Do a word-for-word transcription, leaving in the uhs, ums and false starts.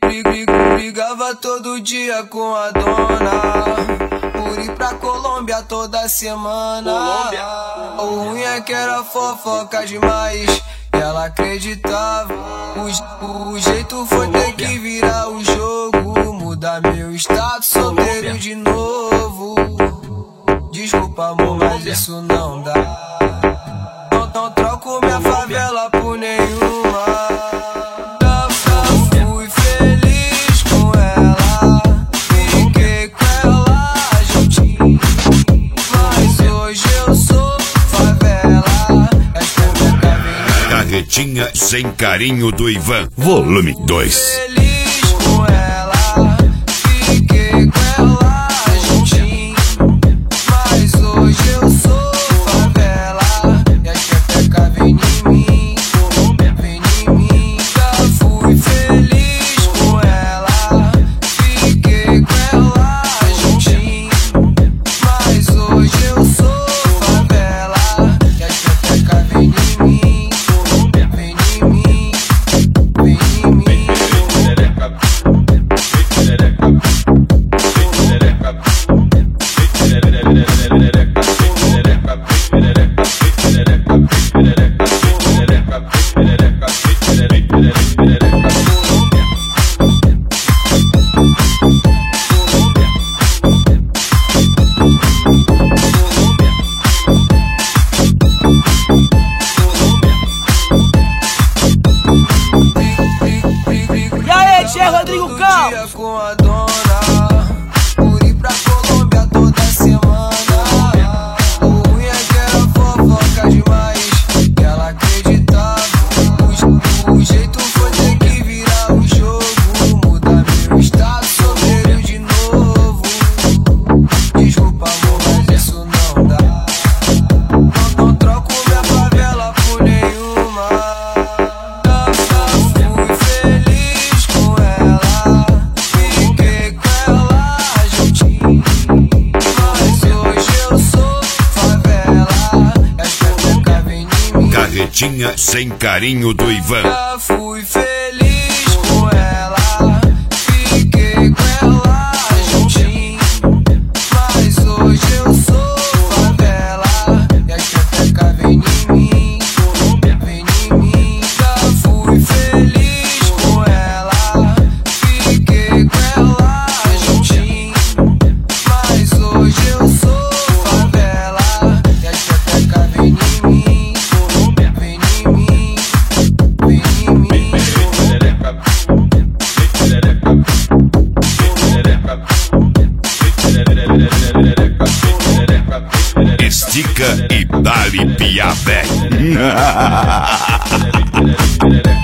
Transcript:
Brigava todo dia com a dona por ir pra Colômbia toda semana. Colômbia. O ruim é que era fofoca demais, ela acreditava. O, o jeito foi ter que virar o jogo, mudar meu status solteiro de novo. Desculpa amor, mas isso não dá. Não, não troco minha favela por nenhuma. Carretinha Sem Carinho do Ivan, volume dois. Feliz com ela, fiquei com ela juntinho, mas hoje eu sou favela e as pepeca vem em mim, vem em mim. Já fui feliz com ela, fiquei com ela juntinho, mas hoje eu sou favela e as pepeca vem em mim. Rodrigo Campos com a dona por ir pra Colômbia toda semana. O ruim é que era fofoca demais, ela acreditava. O, o jeito foi ter que virar o jogo, mudar meu estado solteiro de novo. Desculpa amor, mas isso não dá. Não, não troco minha favela por nenhuma. Carretinha Sem Carinho do Ivan. Já fui feliz com ela, fiquei com ela juntinho, mas hoje eu sou favela e as pepeca vem em mim, vem em mim. Já fui feliz com ela, fiquei com ela juntinho, mas hoje eu sou favela e as pepeca vem em mim. Estica e dá-lhe piabé.